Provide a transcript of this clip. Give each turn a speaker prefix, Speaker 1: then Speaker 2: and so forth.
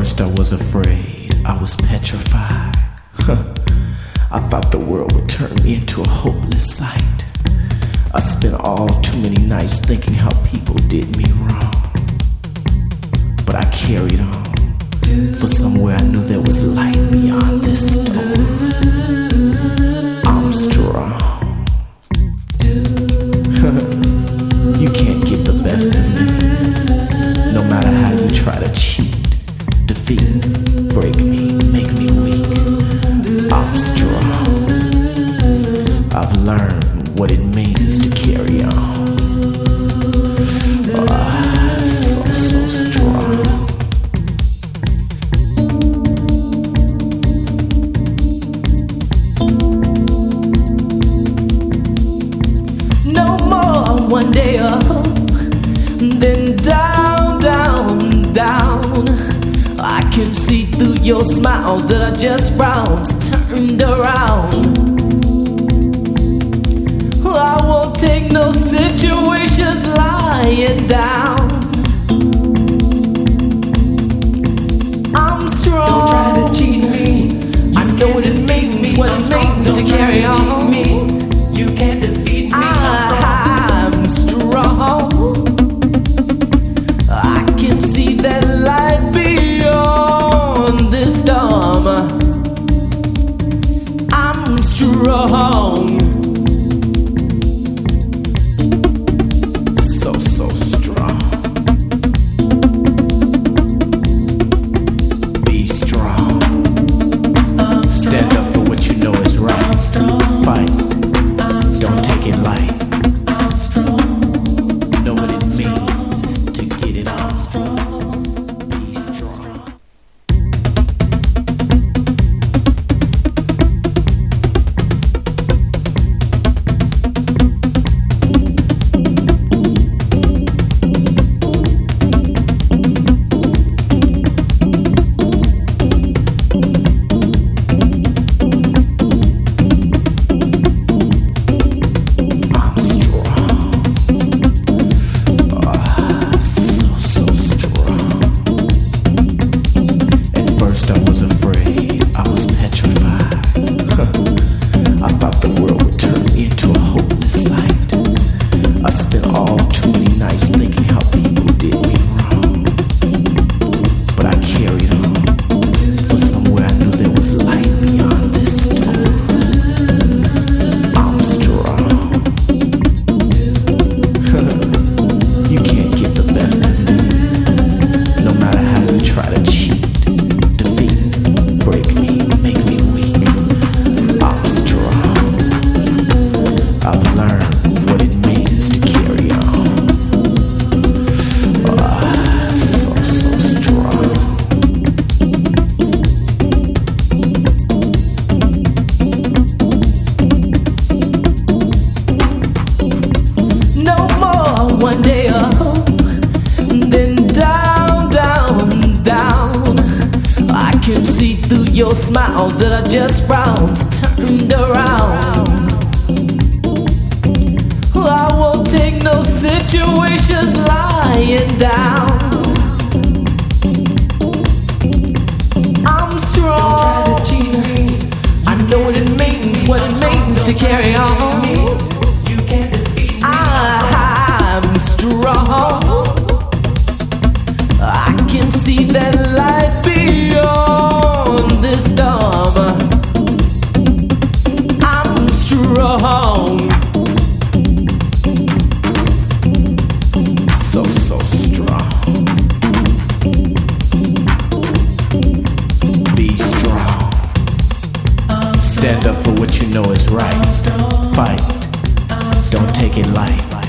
Speaker 1: first I was afraid, I was petrified. I thought the world would turn me into a hopeless sight. I spent all too many nights thinking how people did me wrong. But I carried on, for somewhere I knew there was light beyond this storm. I'm strong. You can't get the best of me, no matter how you try to cheat, defeat, break me, make me weak. I'm strong. I've learned what it means to carry on. So strong. No more one day up, then down, down, down. I can see through your smiles that are just frowns turned around. I won't take no situations lying down. I'm strong.
Speaker 2: Don't try to cheat me.
Speaker 1: I know what it means, what it means to carry on.
Speaker 2: You can't defeat me.
Speaker 1: I'm strong. I can see that light beyond this storm. I'm strong. So strong. Be strong. Stand up for what you know is right. Fight. Don't take it light. Know what it means to get it on. Be strong. One day up, then down, down, down. I can see through your smiles that are just frowns turned around. I won't take no situations lying down. I'm strong.
Speaker 2: Don't try to cheat me.
Speaker 1: I know what it means to carry on.
Speaker 2: You can't defeat me.
Speaker 1: I'm strong. I can see that light beyond this storm. I'm strong. So strong. Be strong. Stand up for what you know is right. Fight. Don't take it light.